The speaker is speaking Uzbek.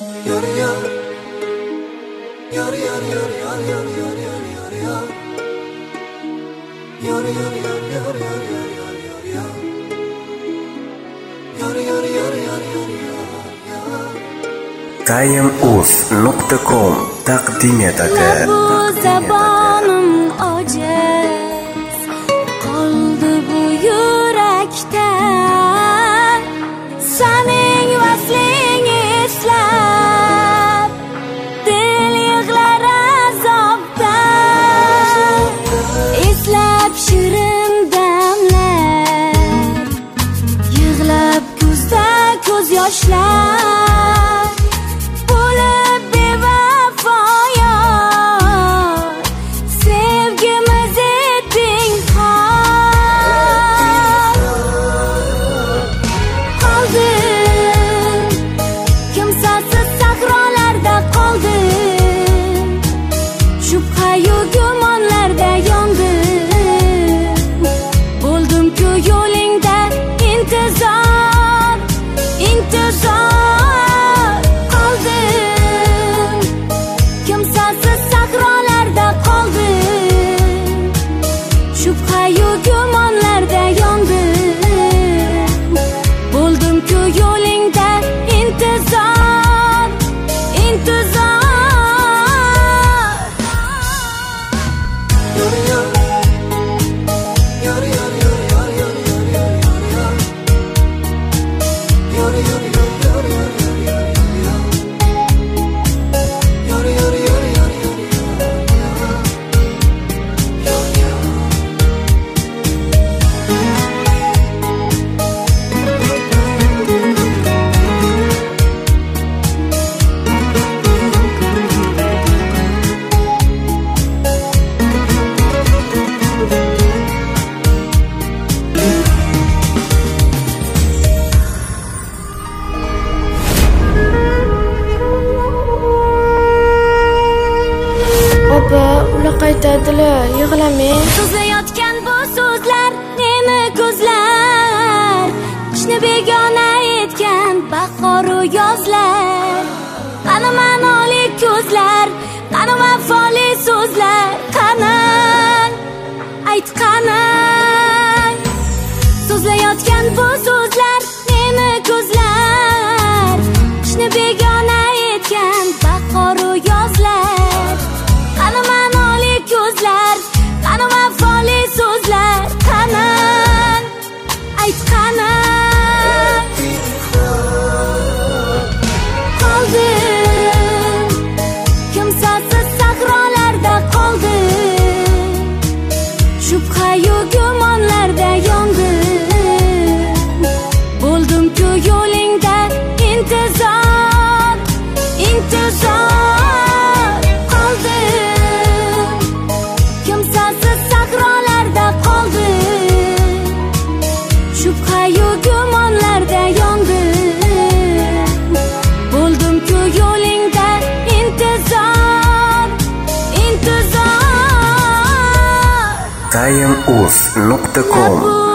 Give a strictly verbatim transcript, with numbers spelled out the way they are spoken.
time uz nuqta com taqdim etadi. Zabonim ojiz qoldi bu yurakda, sening vasling eslab dil yig'lar azobda, eslab shirin damlar, yig'lab ko'zda ko'z yoshlar. Qaytadilar, yig'lamang. So'zlayotgan bu so'zlar neni ko'zlar, ishni begona etgan bahor-u yozlar. Qani ma'noli ko'zlar, qani vafoli so'zlar, qani ayt qani. So'zlayotgan bu so'zlar neni ko'zlar, ishni begona etgan bahor-u yozlar. Qani ma'noli ko'zlar, qani vafoli so'zlar, qani ayt qani. Qoldim kimsasiz sahrolarda, qoldim shubha-yu gumonlarda yondim. Bo'ldim-ku yo'lingda intizor, intizor. time uz nuqta com